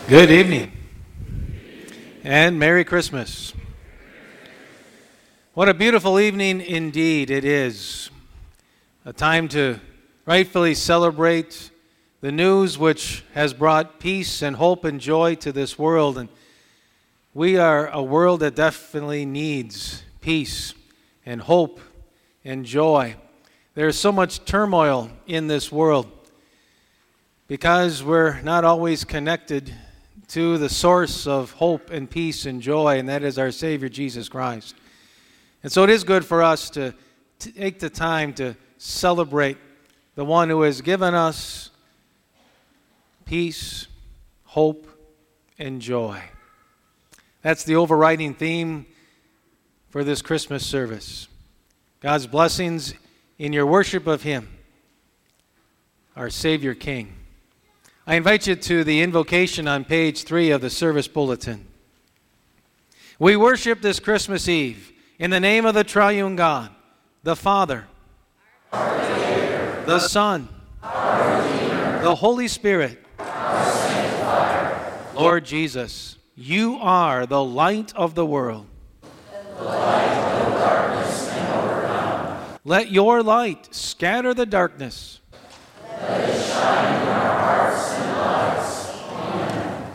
Good evening and Merry Christmas. What a beautiful evening indeed it is. A time to rightfully celebrate the news which has brought peace and hope and joy to this world. And we are a world that definitely needs peace and hope and joy. There's so much turmoil in this world because we're not always connected to the source of hope and peace and joy, and that is our Savior, Jesus Christ. And so it is good for us to take the time to celebrate the one who has given us peace, hope, and joy. That's the overriding theme for this Christmas service. God's blessings in your worship of Him, our Savior King. I invite you to the invocation on page 3 of the service bulletin. We worship this Christmas Eve in the name of the triune God, the Father, our Creator, the Son, our Redeemer, the Holy Spirit, our Sanctifier. Lord Jesus, you are the light of the world. The light of the darkness and overcome. Let your light scatter the darkness. Let it shine in our hearts and lives. Amen.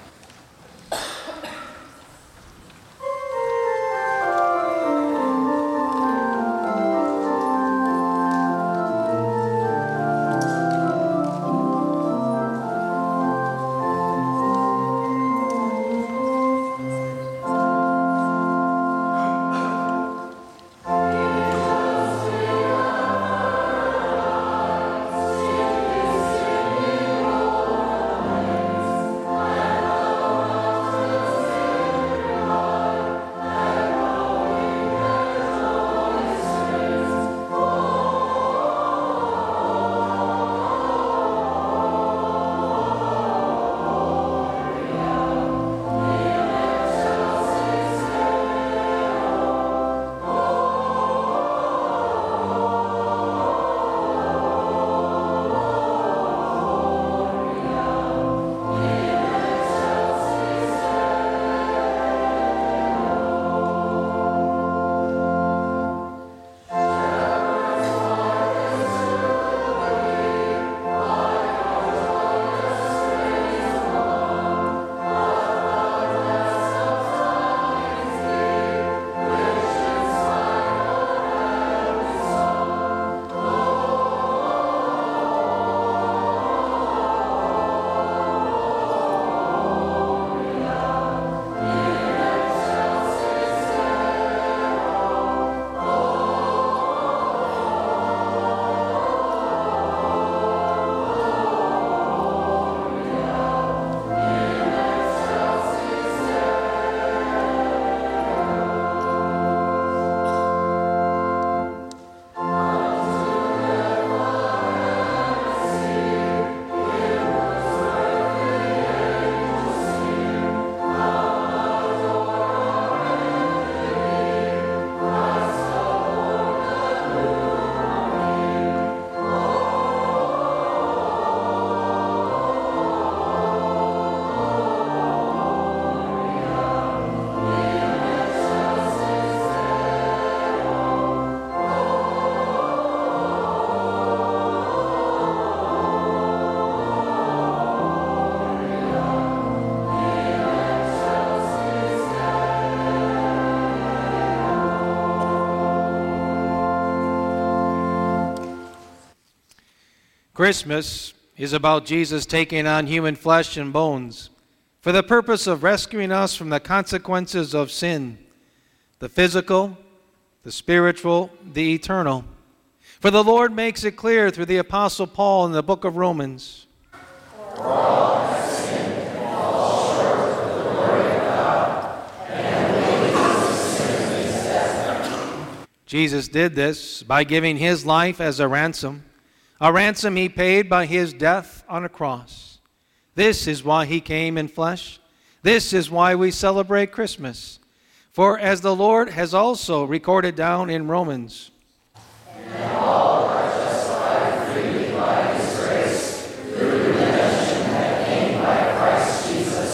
Christmas is about Jesus taking on human flesh and bones for the purpose of rescuing us from the consequences of sin, the physical, the spiritual, the eternal. For the Lord makes it clear through the Apostle Paul in the book of Romans. For all have sinned and fall short of the glory of God, and the wages of sin is death. Jesus did this by giving His life as a ransom He paid by His death on a cross. This is why He came in flesh. This is why we celebrate Christmas. For as the Lord has also recorded down in Romans, and all are justified freely by His grace through the redemption that came by Christ Jesus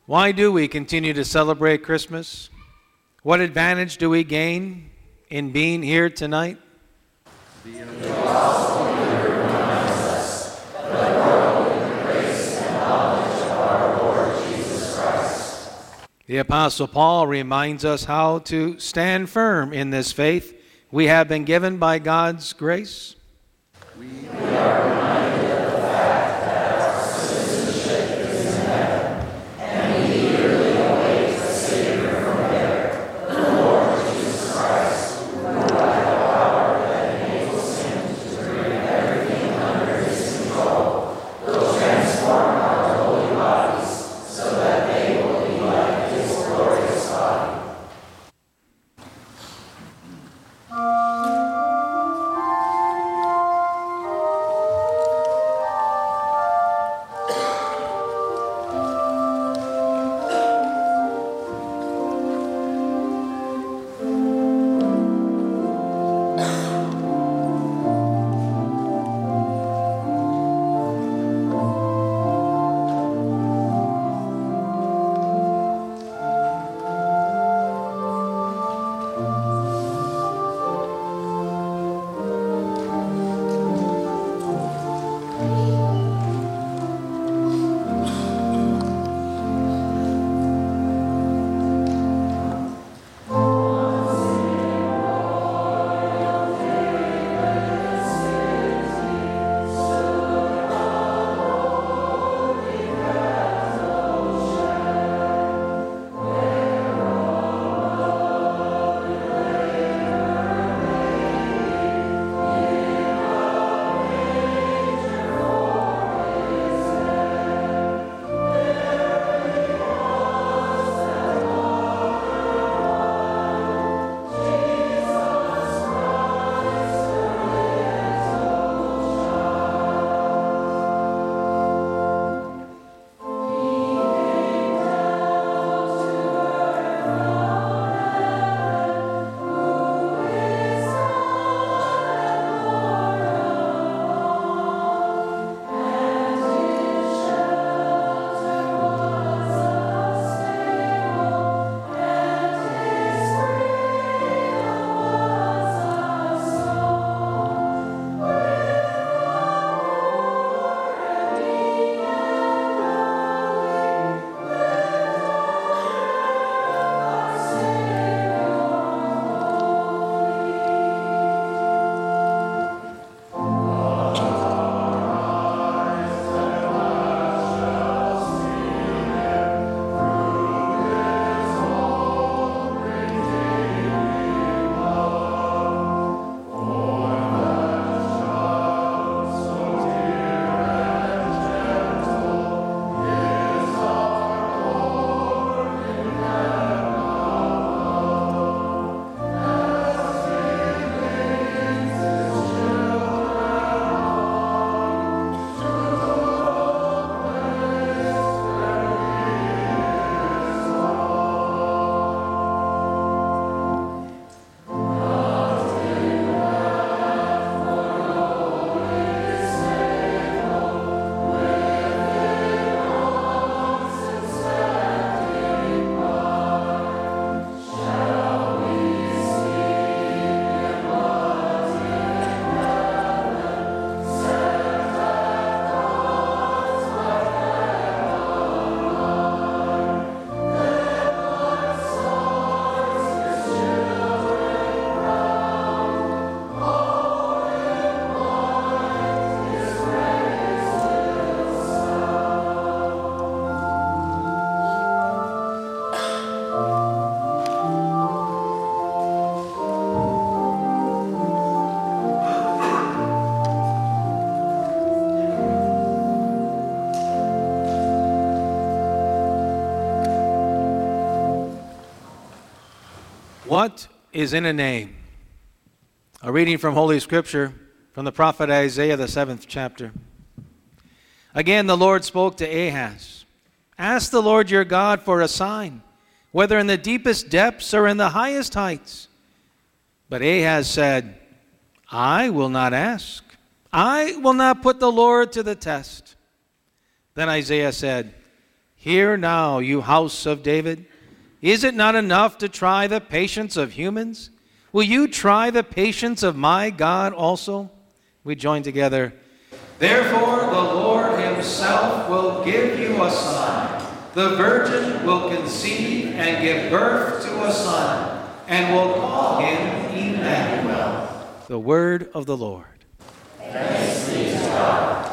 Why do we continue to celebrate Christmas? What advantage do we gain in being here tonight? The Apostle Paul reminds us how to stand firm in this faith we have been given by God's grace. We are reminded of the fact that our citizenship is in heaven, and we eagerly await the Savior from there, the Lord Jesus Christ, who by the power that enables him to bring everything under his control, will transform our holy bodies so that they will be like his glorious body. What is in a name? A reading from Holy Scripture from the prophet Isaiah, the 7th chapter. Again, the Lord spoke to Ahaz. Ask the Lord your God for a sign, whether in the deepest depths or in the highest heights. But Ahaz said, I will not ask. I will not put the Lord to the test. Then Isaiah said, Hear now, you house of David. Is it not enough to try the patience of humans? Will you try the patience of my God also? We join together. Therefore the Lord himself will give you a sign. The virgin will conceive and give birth to a son, and will call him Emmanuel. The word of the Lord. Thanks be to God.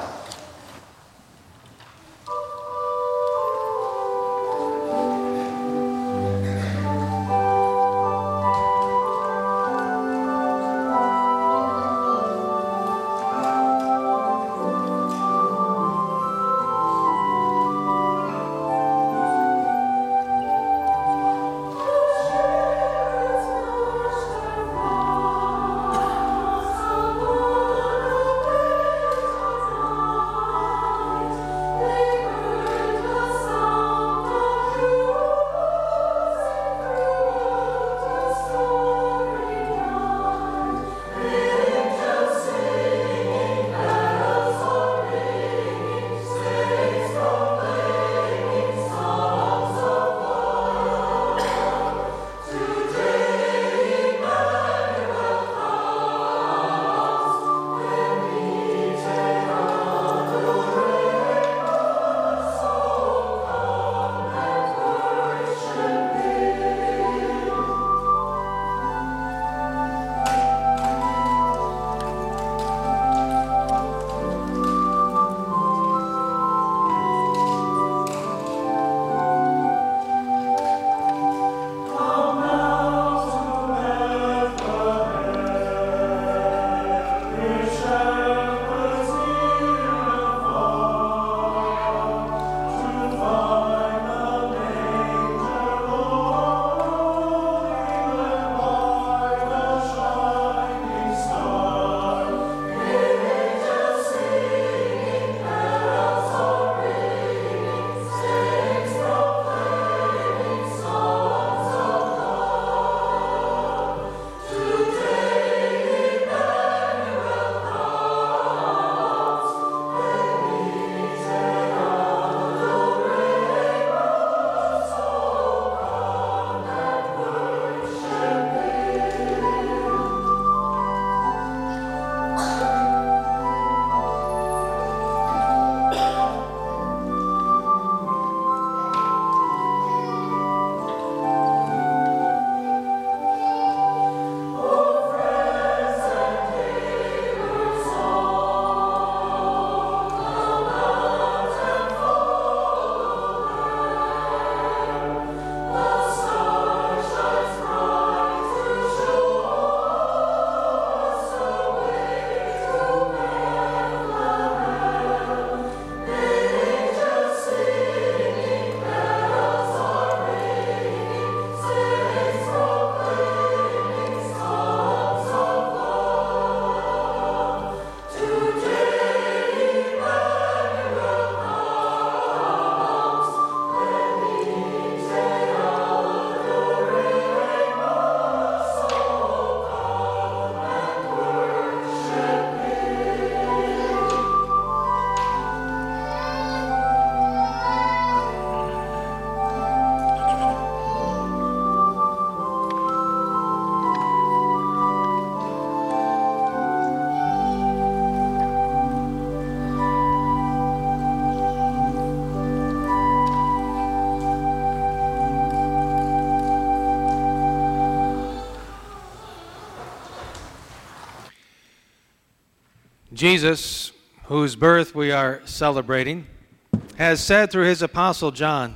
Jesus, whose birth we are celebrating, has said through his apostle John,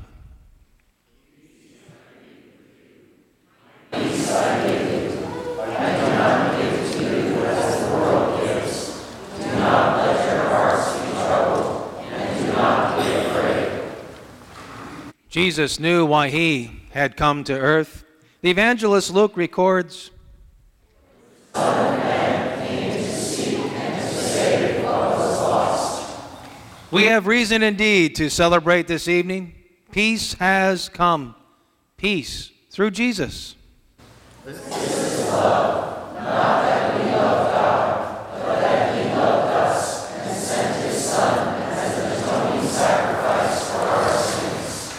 Jesus knew why he had come to earth. The evangelist Luke records, we have reason indeed to celebrate this evening. Peace has come. Peace through Jesus. This is love, not that we love God, but that he loved us and sent his Son as an atoning sacrifice for our sins.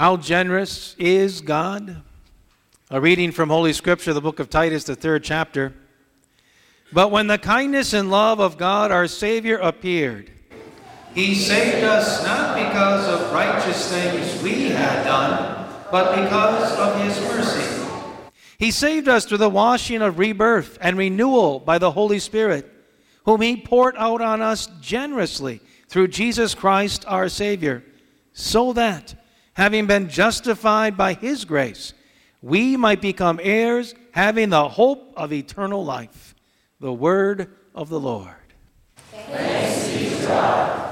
How generous is God? A reading from Holy Scripture, the book of Titus, the 3rd chapter. But when the kindness and love of God our Savior appeared, He saved us not because of righteous things we had done, but because of His mercy. He saved us through the washing of rebirth and renewal by the Holy Spirit, whom He poured out on us generously through Jesus Christ our Savior, so that, having been justified by His grace, we might become heirs, having the hope of eternal life. The word of the Lord. Thanks be to God.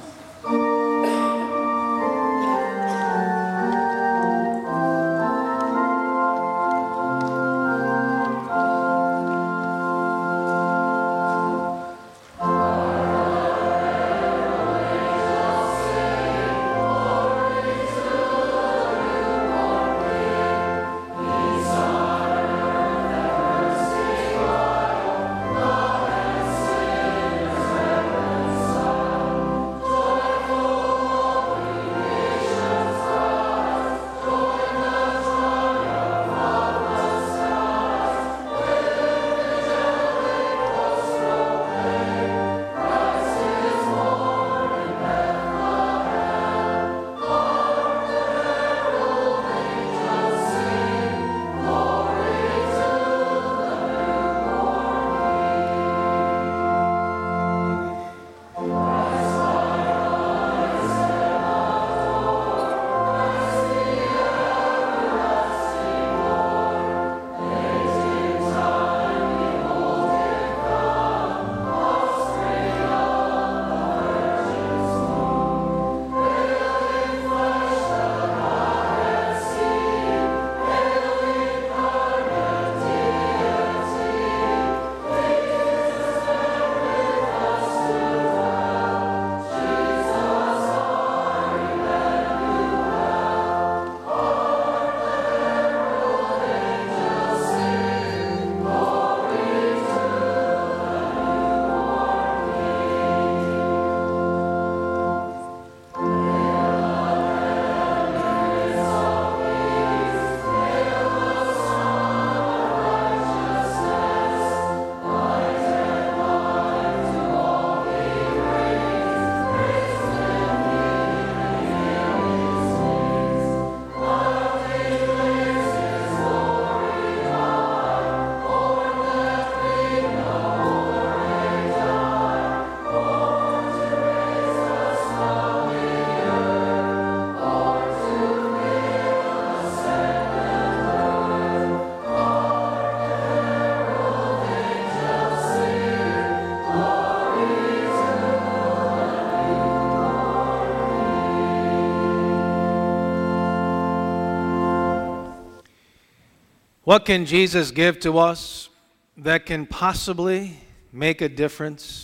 What can Jesus give to us that can possibly make a difference?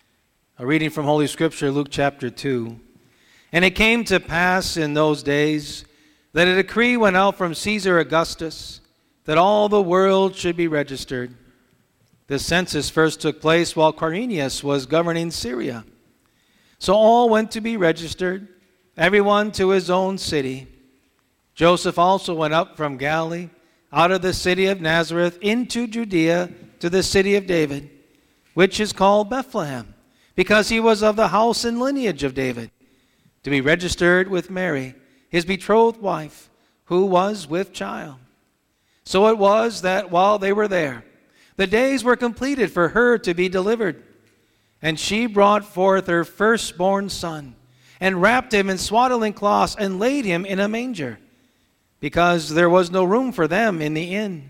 A reading from Holy Scripture, Luke chapter 2. And it came to pass in those days that a decree went out from Caesar Augustus that all the world should be registered. The census first took place while Quirinius was governing Syria. So all went to be registered, everyone to his own city. Joseph also went up from Galilee, out of the city of Nazareth, into Judea, to the city of David, which is called Bethlehem, because he was of the house and lineage of David, to be registered with Mary, his betrothed wife, who was with child. So it was that while they were there, the days were completed for her to be delivered. And she brought forth her firstborn son, and wrapped him in swaddling cloths, and laid him in a manger, because there was no room for them in the inn.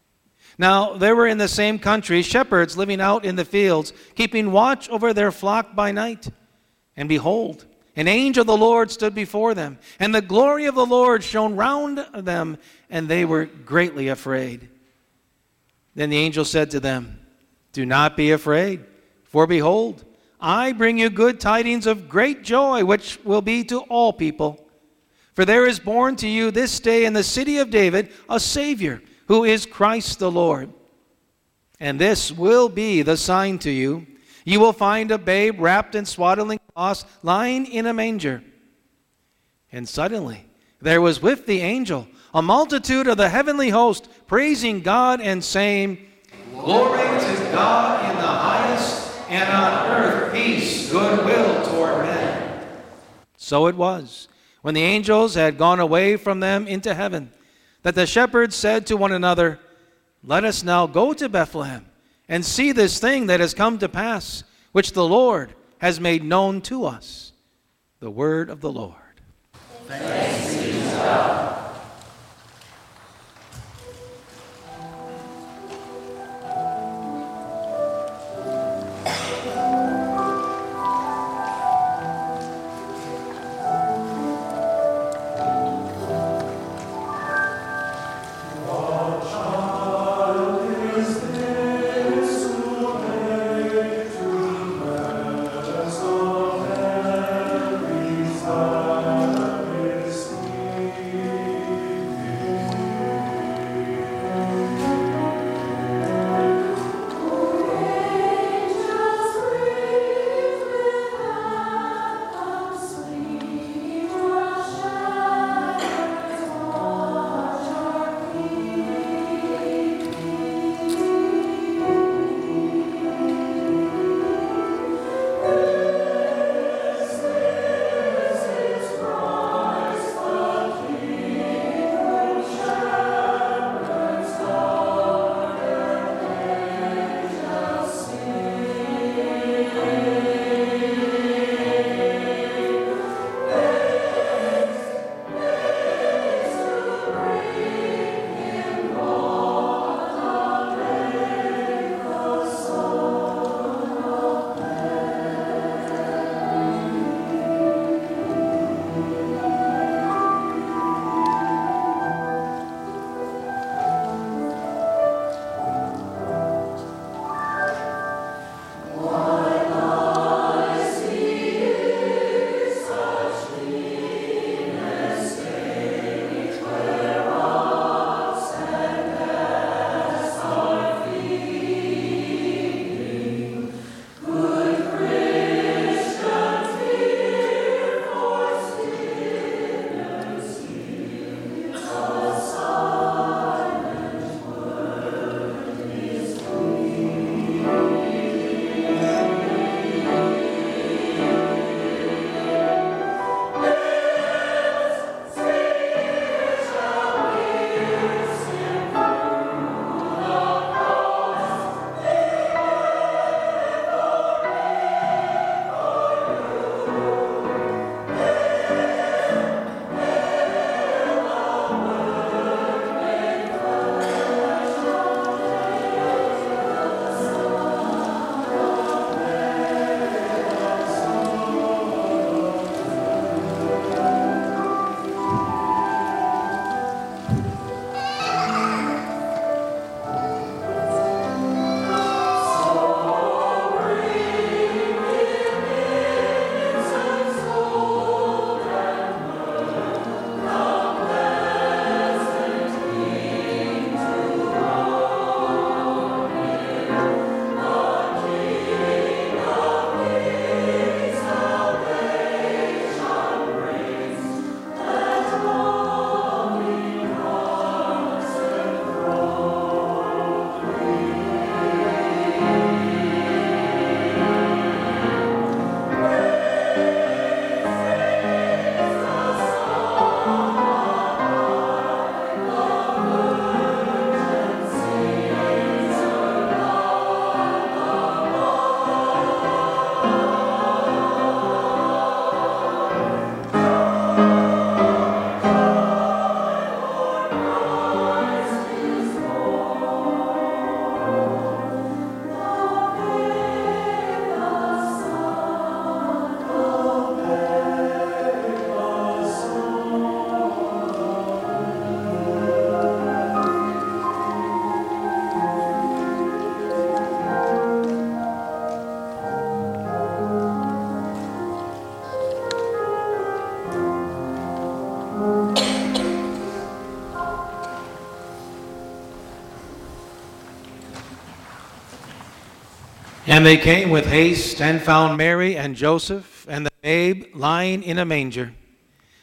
Now there were in the same country shepherds living out in the fields, keeping watch over their flock by night. And behold, an angel of the Lord stood before them, and the glory of the Lord shone round them, and they were greatly afraid. Then the angel said to them, "Do not be afraid, for behold, I bring you good tidings of great joy, which will be to all people. For there is born to you this day in the city of David a Savior, who is Christ the Lord. And this will be the sign to you. You will find a babe wrapped in swaddling cloths, lying in a manger." And suddenly there was with the angel a multitude of the heavenly host, praising God and saying, Glory to God in the highest, and on earth peace, goodwill toward men. So it was, when the angels had gone away from them into heaven, that the shepherds said to one another, Let us now go to Bethlehem, and see this thing that has come to pass, which the Lord has made known to us. The word of the Lord. Thanks be to God. And they came with haste and found Mary and Joseph and the babe lying in a manger.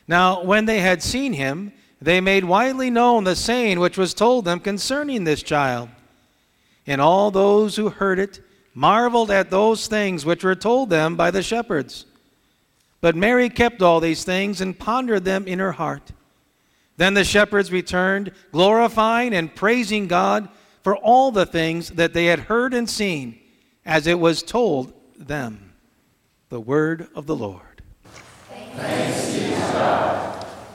Now, when they had seen him, they made widely known the saying which was told them concerning this child. And all those who heard it marveled at those things which were told them by the shepherds. But Mary kept all these things and pondered them in her heart. Then the shepherds returned, glorifying and praising God for all the things that they had heard and seen, as it was told them. The word of the Lord. Thanks be to God.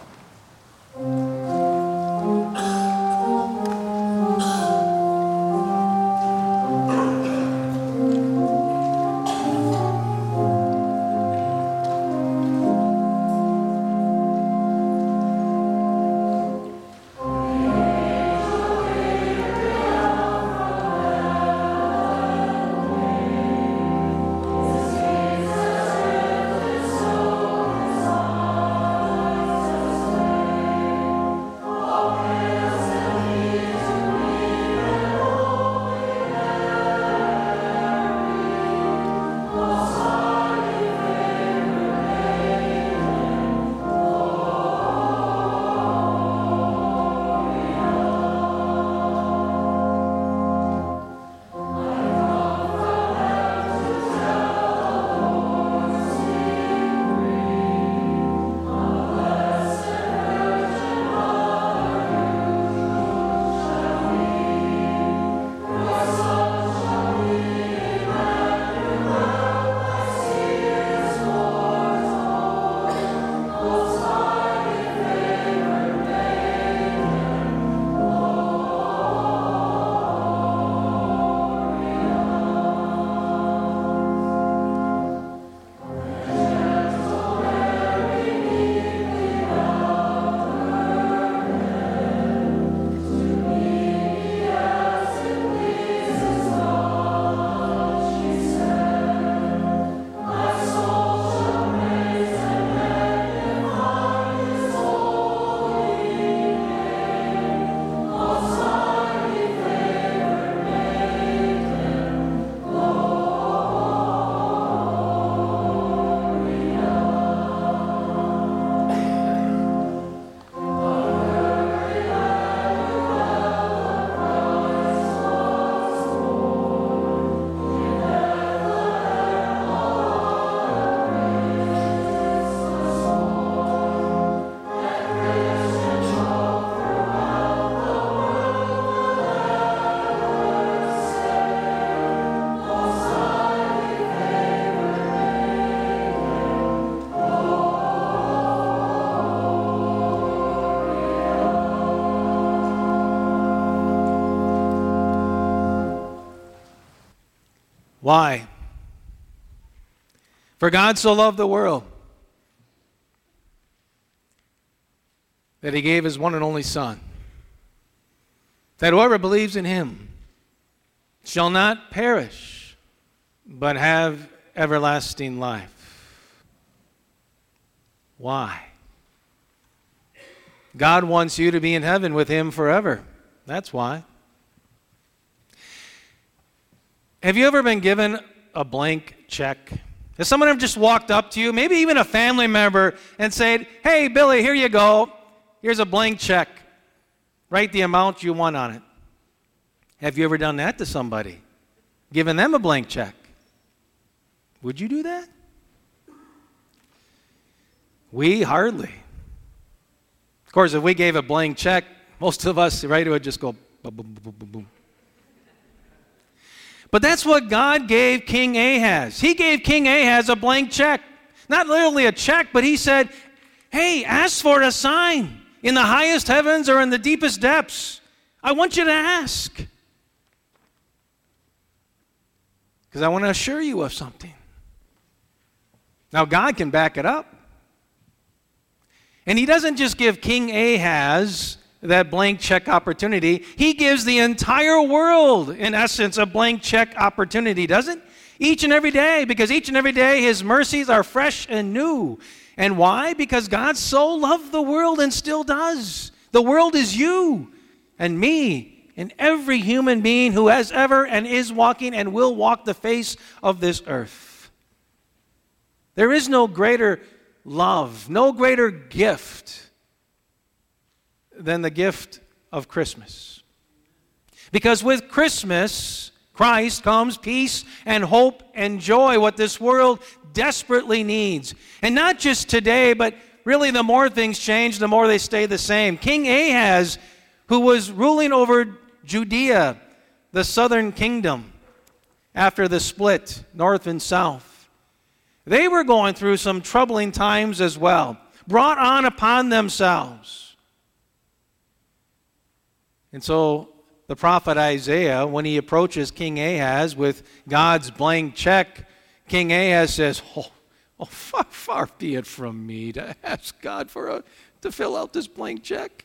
Why? For God so loved the world that he gave his one and only Son, that whoever believes in him shall not perish, but have everlasting life. Why? God wants you to be in heaven with him forever. That's why. Have you ever been given a blank check? Has someone ever just walked up to you, maybe even a family member, and said, "Hey, Billy, here you go. Here's a blank check. Write the amount you want on it." Have you ever done that to somebody? Given them a blank check? Would you do that? We hardly. Of course, if we gave a blank check, most of us, right, it would just go boom, boom, boom, boom, boom. But that's what God gave King Ahaz. He gave King Ahaz a blank check. Not literally a check, but he said, "Hey, ask for a sign in the highest heavens or in the deepest depths. I want you to ask. Because I want to assure you of something." Now, God can back it up. And he doesn't just give King Ahaz that blank check opportunity. He gives the entire world, in essence, a blank check opportunity, doesn't? Each and every day, because each and every day his mercies are fresh and new. And why? Because God so loved the world and still does. The world is you and me and every human being who has ever and is walking and will walk the face of this earth. There is no greater love, no greater gift than the gift of Christmas. Because with Christmas, Christ comes peace and hope and joy, what this world desperately needs. And not just today, but really the more things change, the more they stay the same. King Ahaz, who was ruling over Judea, the southern kingdom, after the split, north and south, they were going through some troubling times as well, brought on upon themselves. And so the prophet Isaiah, when he approaches King Ahaz with God's blank check, King Ahaz says, far be it from me to ask God to fill out this blank check.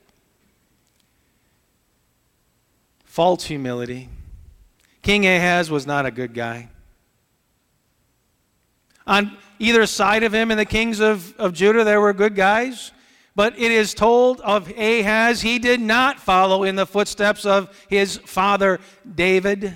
False humility. King Ahaz was not a good guy. On either side of him and the kings of Judah, there were good guys. But it is told of Ahaz, he did not follow in the footsteps of his father David.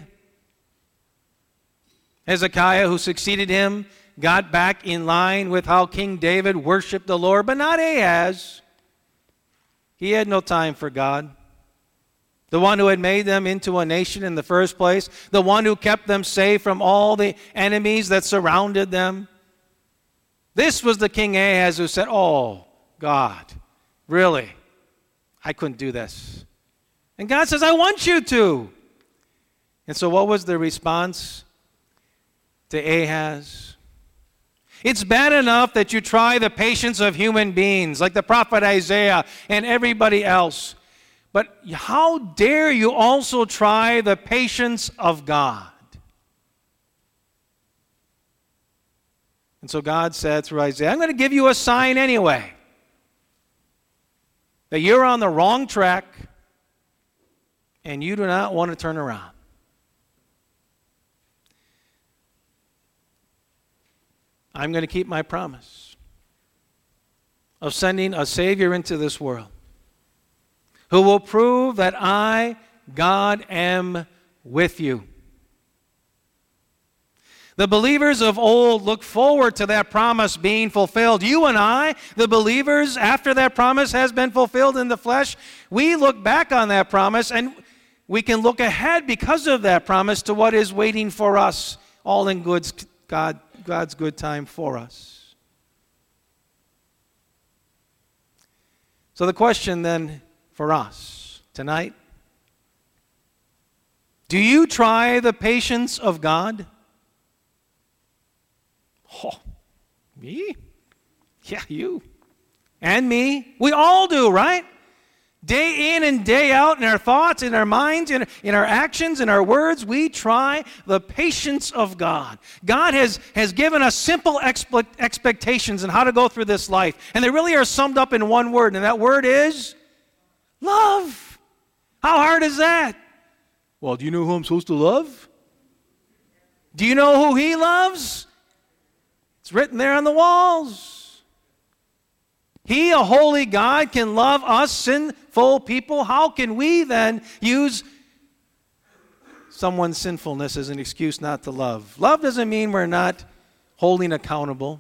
Hezekiah, who succeeded him, got back in line with how King David worshiped the Lord, but not Ahaz. He had no time for God. The one who had made them into a nation in the first place, the one who kept them safe from all the enemies that surrounded them. This was the King Ahaz who said, "Oh, God, really? I couldn't do this." And God says, "I want you to." And so what was the response to Ahaz? It's bad enough that you try the patience of human beings, like the prophet Isaiah and everybody else. But how dare you also try the patience of God? And so God said through Isaiah, I'm going to give you a sign anyway, that you're on the wrong track and you do not want to turn around. I'm going to keep my promise of sending a Savior into this world who will prove that I, God, am with you. The believers of old look forward to that promise being fulfilled. You and I, the believers, after that promise has been fulfilled in the flesh, we look back on that promise and we can look ahead because of that promise to what is waiting for us, all in God's good time for us. So the question then for us tonight, do you try the patience of God? Oh, me? Yeah, you. And me. We all do, right? Day in and day out in our thoughts, in our minds, in our actions, in our words, we try the patience of God. God has given us simple expectations on how to go through this life. And they really are summed up in one word, and that word is love. How hard is that? Well, do you know who I'm supposed to love? Do you know who He loves? It's written there on the walls. He, a holy God, can love us sinful people. How can we then use someone's sinfulness as an excuse not to love? Love doesn't mean we're not holding accountable,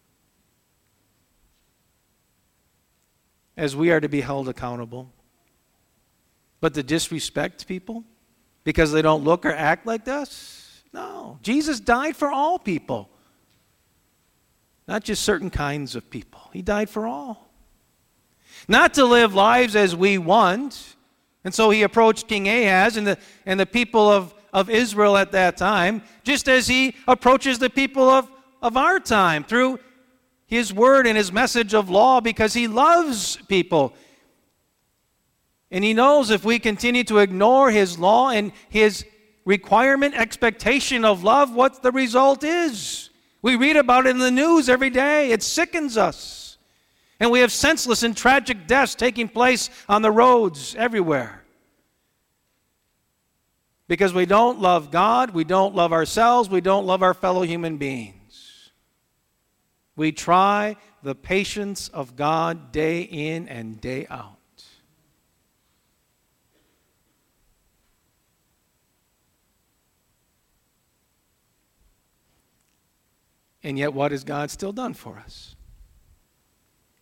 as we are to be held accountable. But to disrespect people because they don't look or act like us? No. Jesus died for all people. Not just certain kinds of people. He died for all. Not to live lives as we want. And so he approached King Ahaz and the people of Israel at that time, just as he approaches the people of our time through his word and his message of law, because he loves people. And he knows if we continue to ignore his law and his requirement, expectation of love, what the result is. We read about it in the news every day. It sickens us. And we have senseless and tragic deaths taking place on the roads everywhere. Because we don't love God, we don't love ourselves, we don't love our fellow human beings. We try the patience of God day in and day out. And yet, what has God still done for us?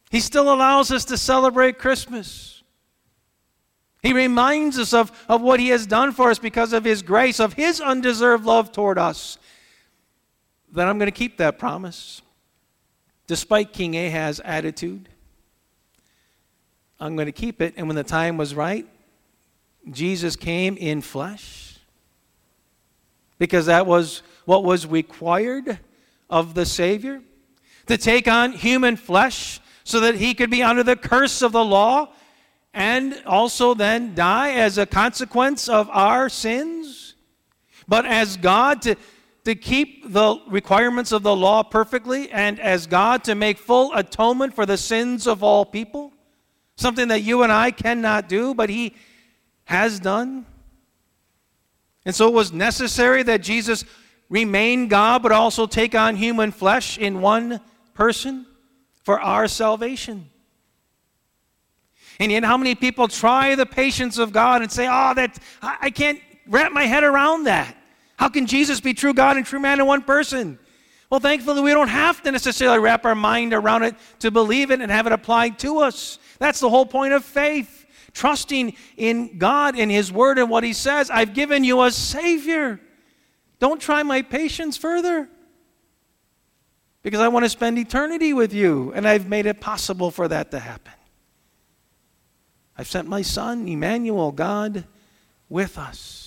He still allows us to celebrate Christmas. He reminds us of what He has done for us because of His grace, of His undeserved love toward us. Then I'm going to keep that promise. Despite King Ahaz's attitude, I'm going to keep it. And when the time was right, Jesus came in flesh, because that was what was required of the Savior, to take on human flesh so that He could be under the curse of the law and also then die as a consequence of our sins. But as God, to keep the requirements of the law perfectly, and as God to make full atonement for the sins of all people, something that you and I cannot do, but He has done. And so it was necessary that Jesus remain God, but also take on human flesh in one person for our salvation. And yet how many people try the patience of God and say, I can't wrap my head around that. How can Jesus be true God and true man in one person? Well, thankfully, we don't have to necessarily wrap our mind around it to believe it and have it applied to us. That's the whole point of faith. Trusting in God and His Word and what He says. I've given you a Savior. Don't try my patience further, because I want to spend eternity with you, and I've made it possible for that to happen. I've sent my Son, Emmanuel, God with us.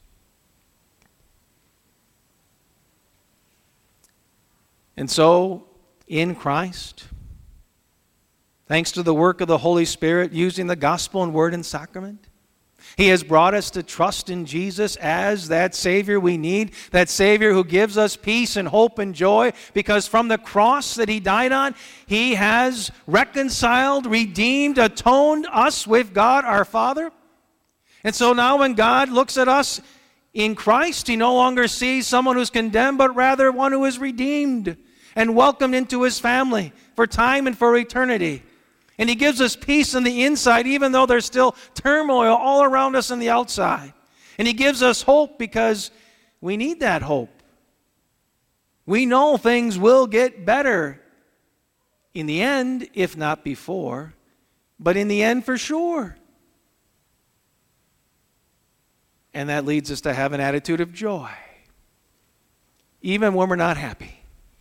And so, in Christ, thanks to the work of the Holy Spirit using the gospel and word and sacrament, He has brought us to trust in Jesus as that Savior we need, that Savior who gives us peace and hope and joy, because from the cross that He died on, He has reconciled, redeemed, atoned us with God our Father. And so now when God looks at us in Christ, He no longer sees someone who's condemned, but rather one who is redeemed and welcomed into His family for time and for eternity. And He gives us peace on the inside, even though there's still turmoil all around us on the outside. And He gives us hope, because we need that hope. We know things will get better in the end, if not before, but in the end for sure. And that leads us to have an attitude of joy, even when we're not happy.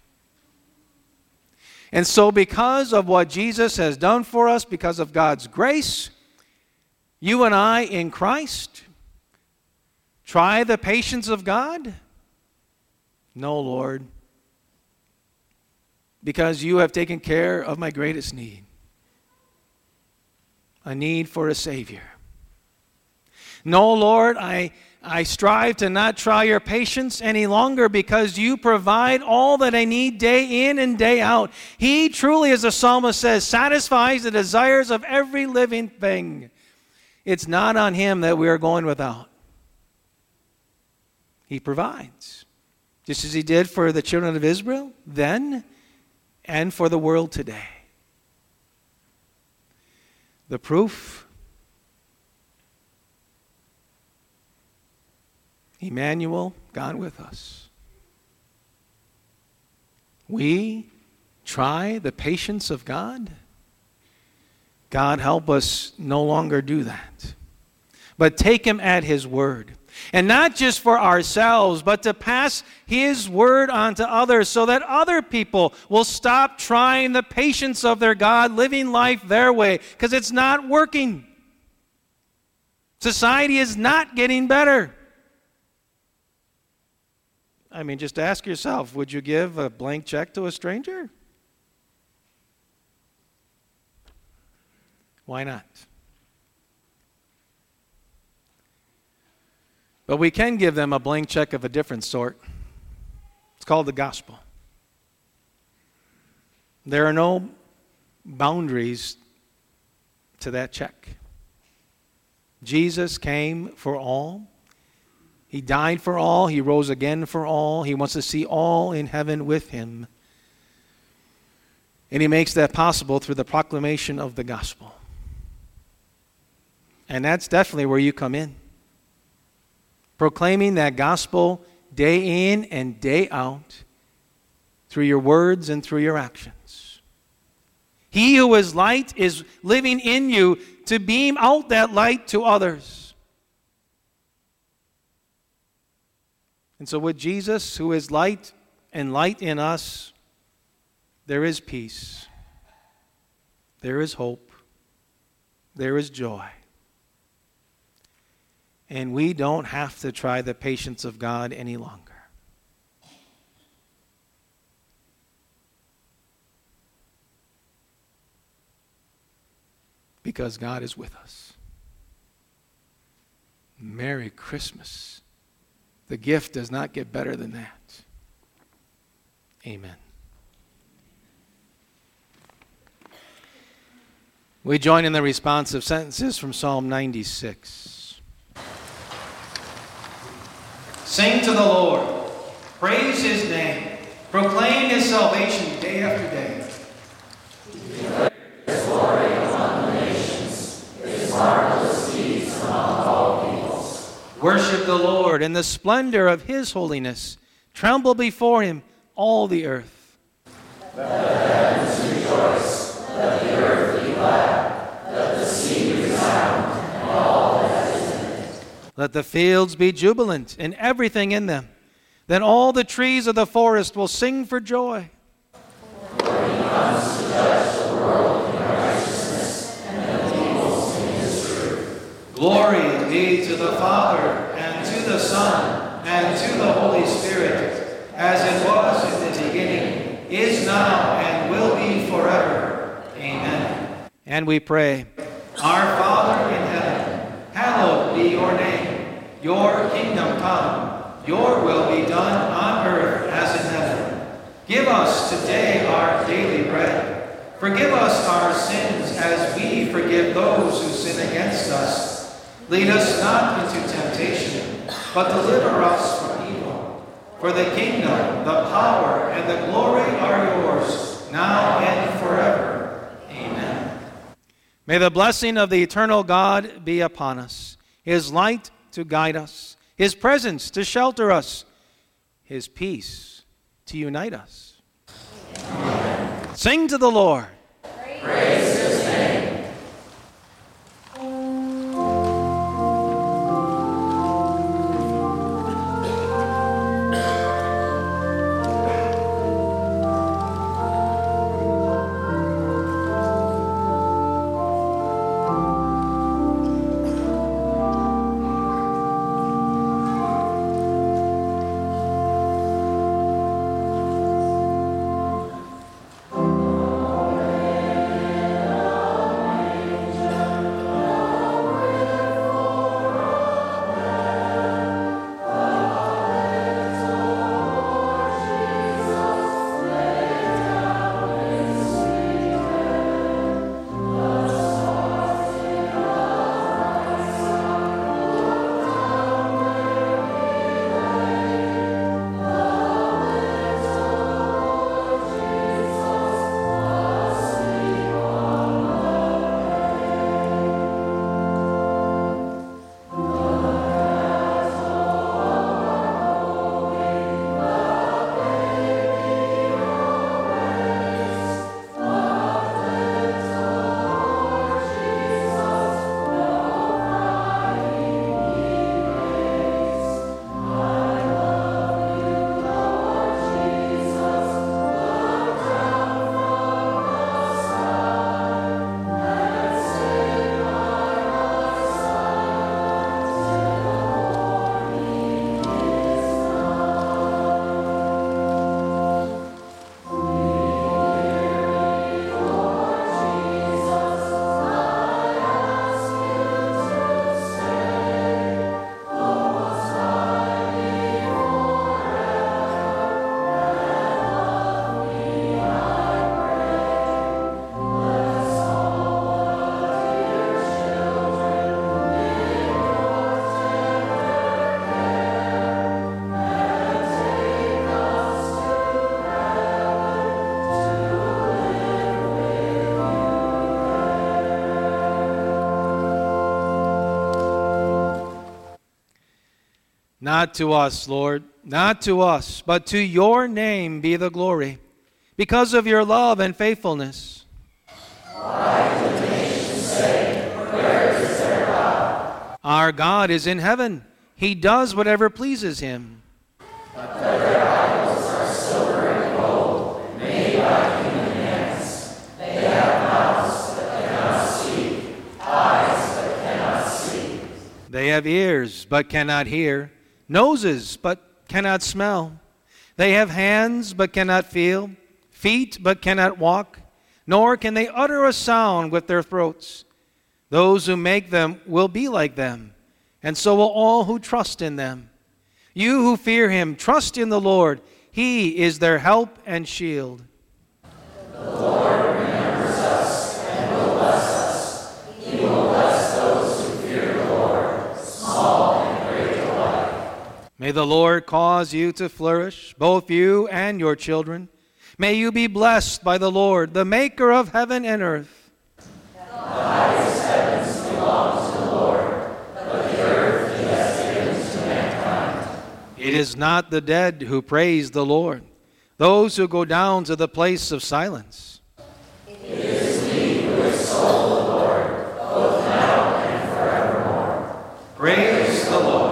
And so because of what Jesus has done for us, because of God's grace, you and I in Christ try the patience of God? No, Lord, because you have taken care of my greatest need, a need for a Savior. No, Lord, I strive to not try your patience any longer, because you provide all that I need day in and day out. He truly, as the psalmist says, satisfies the desires of every living thing. It's not on Him that we are going without. He provides, just as He did for the children of Israel then and for the world today. The proof: Emmanuel, God with us. We try the patience of God. God, help us no longer do that, but take Him at His word. And not just for ourselves, but to pass His word on to others, so that other people will stop trying the patience of their God, living life their way, because it's not working. Society is not getting better. I mean, just ask yourself, would you give a blank check to a stranger? Why not? But we can give them a blank check of a different sort. It's called the gospel. There are no boundaries to that check. Jesus came for all. He died for all. He rose again for all. He wants to see all in heaven with Him. And He makes that possible through the proclamation of the gospel. And that's definitely where you come in. Proclaiming that gospel day in and day out through your words and through your actions. He who is light is living in you to beam out that light to others. And so with Jesus, who is light and light in us, there is peace, there is hope, there is joy. And we don't have to try the patience of God any longer. Because God is with us. Merry Christmas. The gift does not get better than that. Amen. We join in the responsive sentences from Psalm 96. Sing to the Lord. Praise His name. Proclaim His salvation day after day. Declare His glory among the nations, His marvelous deeds among all peoples. Worship the Lord in the splendor of His holiness. Tremble before Him, all the earth. Let the heavens rejoice, let the earth be glad, let the sea resound, and all that is in it. Let the fields be jubilant, and everything in them. Then all the trees of the forest will sing for joy. For He comes to judge the world in righteousness, and the peoples in His truth. Glory be to the Father, and to the Son, and to the Holy Spirit, as it was in the beginning, is now, and will be forever. Amen. And we pray, Our Father in heaven, hallowed be your name. Your kingdom come. Your will be done on earth as in heaven. Give us today our daily bread. Forgive us our sins as we forgive those who sin against us. Lead us not into temptation, but deliver us from evil. For the kingdom, the power, and the glory are yours, now and forever. Amen. May the blessing of the eternal God be upon us, His light to guide us, His presence to shelter us, His peace to unite us. Amen. Sing to the Lord. Praise His name. Not to us, Lord, not to us, but to your name be the glory, because of your love and faithfulness. Our God is in heaven. He does whatever pleases him. But their idols are silver and gold, made by human hands. They have mouths but cannot speak, eyes but cannot see. They have ears but cannot hear, noses but cannot smell. They have hands but cannot feel, feet but cannot walk, nor can they utter a sound with their throats. Those who make them will be like them, and so will all who trust in them. You who fear him, trust in the Lord. He is their help and shield. The Lord remembers us and will bless us. He will bless those who fear the Lord, small and great alike. May the Lord cause you to flourish, both you and your children. May you be blessed by the Lord, the maker of heaven and earth. The highest heavens belong to the Lord, but the earth he has given to mankind. It is not the dead who praise the Lord, those who go down to the place of silence. It is we who extol the Lord, both now and forevermore. Praise the Lord.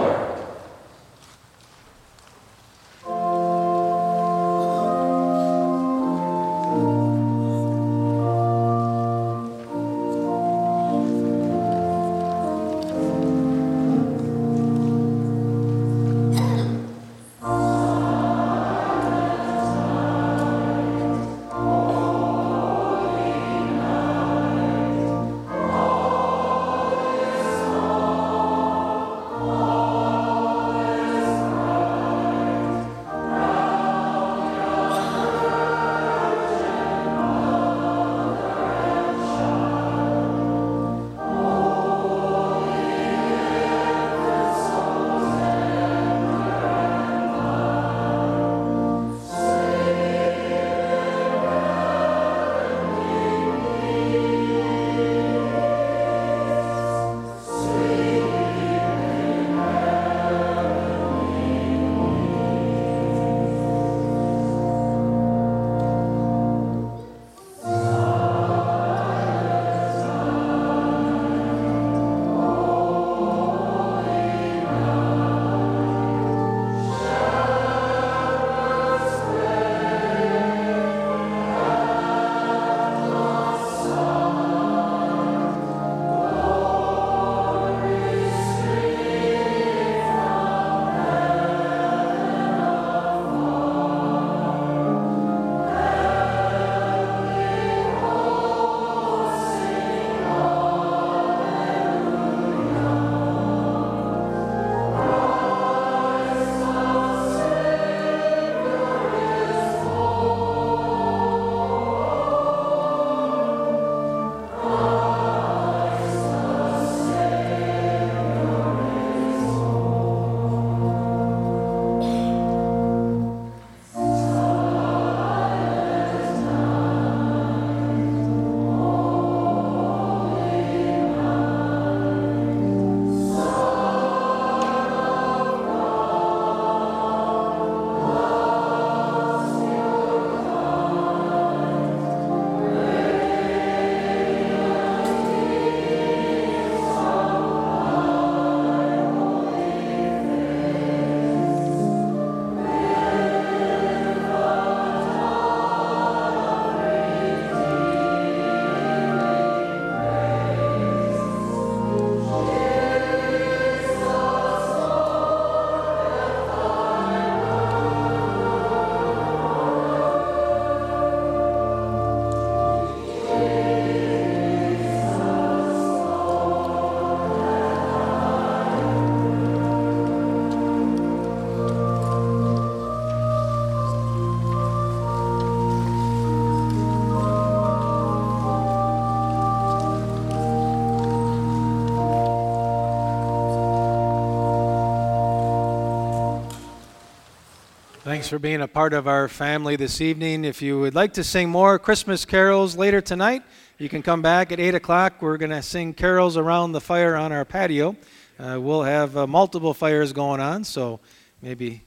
Thanks for being a part of our family this evening. If you would like to sing more Christmas carols later tonight, you can come back at 8 o'clock. We're going to sing carols around the fire on our patio. We'll have multiple fires going on, so maybe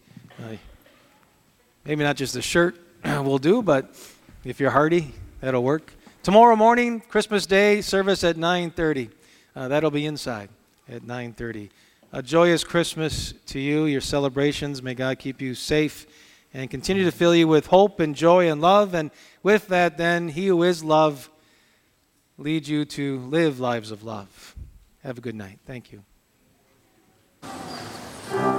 not just a shirt will do, but if you're hardy, that'll work. Tomorrow morning, Christmas Day, service at 9:30. That'll be inside. at 9:30. A joyous Christmas to you, your celebrations. May God keep you safe and continue to fill you with hope and joy and love. And with that, then, He who is love lead you to live lives of love. Have a good night. Thank you.